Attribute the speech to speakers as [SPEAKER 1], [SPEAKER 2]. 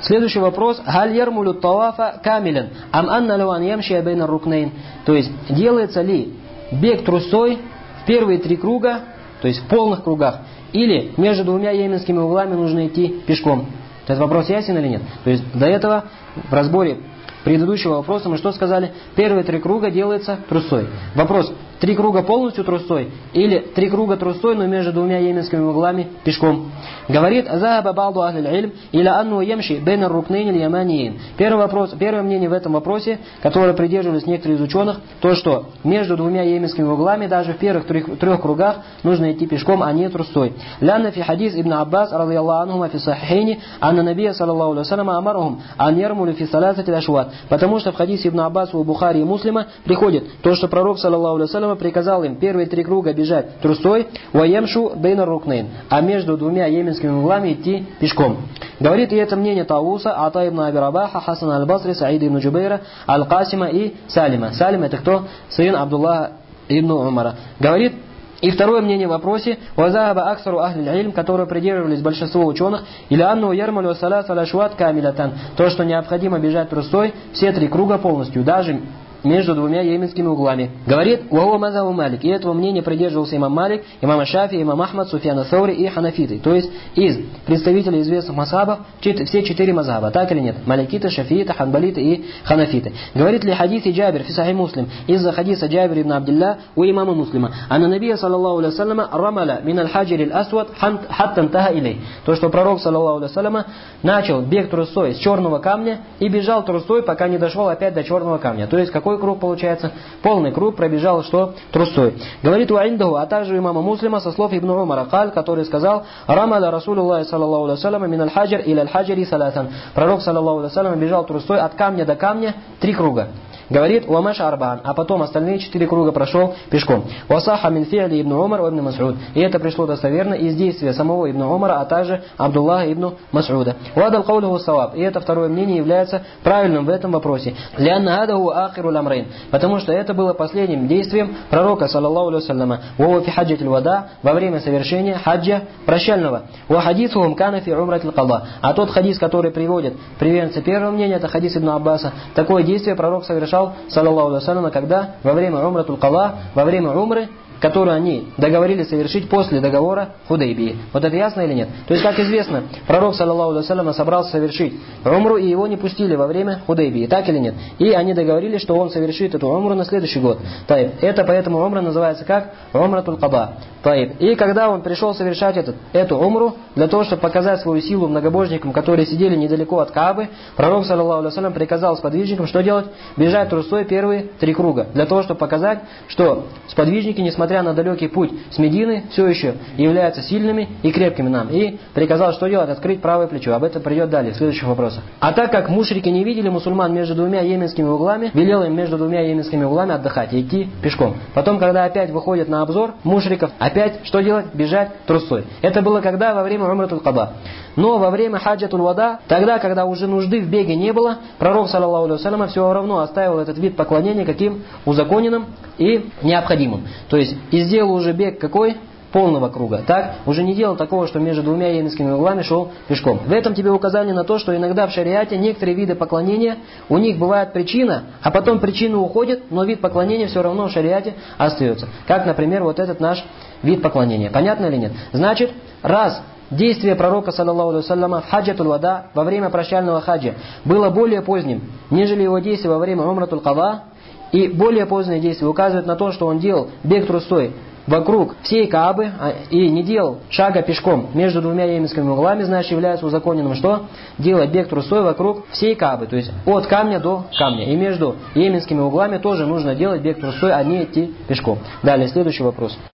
[SPEAKER 1] Следующий вопрос. Халь ярмулю тавафа камилен, ам анна лаван ямшия бейна рукнейн. То есть, делается ли бег трусой в первые 3 круга, то есть в полных кругах, или между двумя йеменскими углами нужно идти пешком? Этот вопрос ясен или нет? То есть, до этого в разборе предыдущего вопроса мы что сказали? Первые 3 круга делается трусой. Вопрос, 3 круга полностью трусой или 3 круга трусой, но между двумя йеменскими углами пешком? Говорит, «Захаба ба'ду ахлиль илм, иля анну ямши бейна рукнейн иль яманиин». Первое мнение в этом вопросе, которое придерживались некоторые из ученых, то, что между двумя йеменскими углами, даже в первых 3 кругах, нужно идти пешком, а не трусой. «Лянна фи хадис ибн Аббас, радийаллаху анхума фи сахихейни, анна набия, саллаллаху алейхи вассалям, амарухум, ан ярмулю фи саласати лашват». Потому что в хадисе ибн Аббаса у Бухари и Муслима приходит то, что пророк, саллаллаху алейхи вассалям, приказал им первые 3 круга бежать трусой, «Ваямшу бейна рукнейн», а между двумя йеменскими углами идти пешком. Говорит, и это мнение Тауса, Ата ибн Аби Рабаха, Хасан аль-Басри, Саида ибн Джубейра, Аль-Касима и Салима. Салим это кто? Сын Абдуллаха ибн Умара. Говорит, и второе мнение в вопросе, «Вазаба аксару ахлиль илм», которые придерживались большинство ученых, или «Анну ярмалю салас аляшуат камилятан», то, что необходимо бежать трусой все 3 круга полностью, даже между двумя йеменскими углами. Говорит, «Ваху мазхабу Малик», и этого мнения придерживался имам Малик, имам Шафи, имам Ахмад, Суфьян ас-Саури и ханафиты. То есть из представителей известных мазхабов все 4 мазхаба, так или нет? Маликиты, шафииты, ханбалиты и ханафиты. Говорит ли хадисе Джабир, фи сахих Муслим, из-за хадиса Джабир ибн Абдилля у имама Муслима, анна набия, саллаллаху алейхи вассаляма, рамаля мин аль-хаджир аль-асвад хатта нтаха илей. То, что пророк, саллаллаху алейхи вассаляма, начал бег трусой с черного камня и бежал трусой, пока не дошел опять до черного камня. То есть какой круг получается? Полный круг пробежал что? Трусой. Говорит Уаиндаху, а также у имама Муслима со слов Ибн Умара, который сказал, рамаля Расулуллахи саллаллаху алейхи вассаляма мин аль-хаджир иля аль-хаджири саласан. Пророк, саллаллаху алейхи вассаляма, бежал трусой от камня до камня 3 круга. Говорит, «Уамаша арбаан», а потом остальные 4 круга прошел пешком. «Васаха мин фи'ли ибн Умар ибн Мас'уд». И это пришло достоверно из действия самого ибн Умара, а также Абдуллаха ибн Мас'уда. «Вадал каулиху саваб». И это второе мнение является правильным в этом вопросе. «Лянна адаху ахиру ламрейн». Потому что это было последним действием пророка, саллаллаху алейхи вассаляма, «Вова фи хаджатил вада», во время совершения хаджа прощального. «Ва хадисухум кана фи умратил када». А тот хадис, который приводит приверженцы первого мнения, это хадис ибн Аббаса. Такое действие пророк совершал, саллаллаху алейхи вассалям, когда во время умратул када, во время умры, которую они договорились совершить после договора Худайбии. Вот это ясно или нет? То есть, как известно, пророк, саллаллаху алейхи вассалям, собрался совершить умру, и его не пустили во время Худайбии. Так или нет? И они договорились, что он совершит эту умру на следующий год. Это поэтому умра называется как умратул када. И когда он пришел совершать эту умру, для того, чтобы показать свою силу многобожникам, которые сидели недалеко от Каабы, пророк, саллаллаху алейхи вассалям, приказал сподвижникам что делать? Бежать трусой первые 3 круга. Для того, чтобы показать, что сподвижники, несмотря на далекий путь с Медины, все еще являются сильными и крепкими нам. И приказал что делать? Открыть правое плечо. Об этом придет далее, в следующих вопросах. А так как мушрики не видели мусульман между двумя йеменскими углами, велел им между двумя йеменскими углами отдыхать и идти пешком. Потом, когда опять выходят на обзор мушриков, опять что делать? Бежать трусой. Это было когда? Во время умратул када. Но во время хаджатул вада, тогда, когда уже нужды в беге не было, пророк, саллаллаху алейхи вассалям, все равно оставил этот вид поклонения каким? Узаконенным и необходимым. То есть, и сделал уже бег какой? Полного круга. Так, уже не делал такого, что между двумя йеменскими углами шел пешком. В этом тебе указание на то, что иногда в шариате некоторые виды поклонения, у них бывает причина, а потом причина уходит, но вид поклонения все равно в шариате остается. Как, например, вот этот наш вид поклонения. Понятно или нет? Значит, раз действие пророка, саллаллаху алейхи вассаляма, в хаджатул вада, во время прощального хаджа, было более поздним, нежели его действие во время умратул када, и более позднее действие указывает на то, что он делал бег трусой вокруг всей Каабы и не делал шага пешком между двумя йеменскими углами, значит, является узаконенным что? Делать бег трусой вокруг всей Каабы, то есть от камня до камня. И между йеменскими углами тоже нужно делать бег трусой, а не идти пешком. Далее, следующий вопрос.